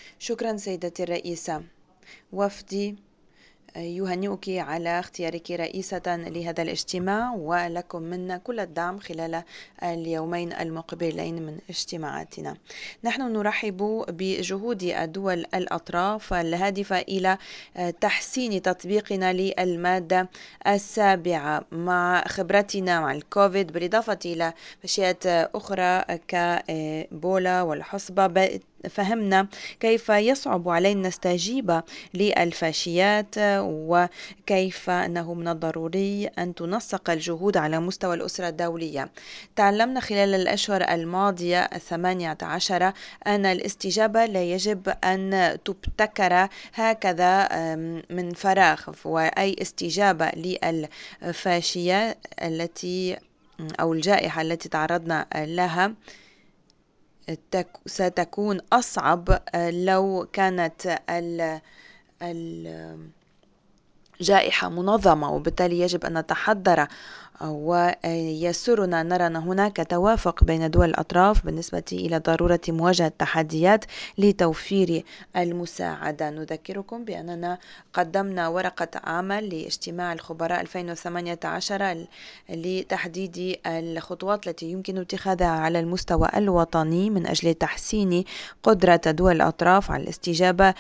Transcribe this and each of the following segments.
شكرا سيدتي الرئيسة. وفدي يهنئك على اختيارك رئيسة لهذا الاجتماع، ولكم منا كل الدعم خلال اليومين المقبلين من اجتماعاتنا. نحن نرحب بجهود الدول الأطراف الهادفة إلى تحسين تطبيقنا للمادة السابعة مع خبرتنا مع الكوفيد، بالإضافة إلى فاشيات أخرى كبولا والحصبة. فهمنا كيف يصعب علينا نستجيب للفاشيات، وكيف أنه من الضروري أن تنسق الجهود على مستوى الأسرة الدولية. تعلمنا خلال الأشهر الماضية 18 أن الاستجابة لا يجب أن تبتكر هكذا من فراغ، وأي استجابة للفاشية التي أو الجائحة التي تعرضنا لها ستكون أصعب لو كانت الجائحة منظمة، وبالتالي يجب أن نتحضر. ويسرنا نرى أن هناك توافق بين دول الأطراف بالنسبة إلى ضرورة مواجهة التحديات لتوفير المساعدة. نذكركم بأننا قدمنا ورقة عمل لاجتماع الخبراء 2018 لتحديد الخطوات التي يمكن اتخاذها على المستوى الوطني من أجل تحسين قدرة دول الأطراف على الاستجابة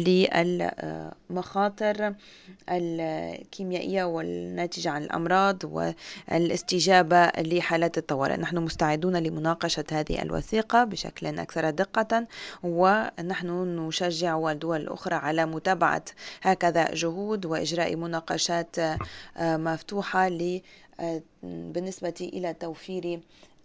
للمخاطر الكيميائية والناتجة عن الأمراض والاستجابة لحالات الطوارئ. نحن مستعدون لمناقشة هذه الوثيقة بشكل أكثر دقة، ونحن نشجع الدول الأخرى على متابعة هكذا جهود وإجراء مناقشات مفتوحة بالنسبة إلى توفير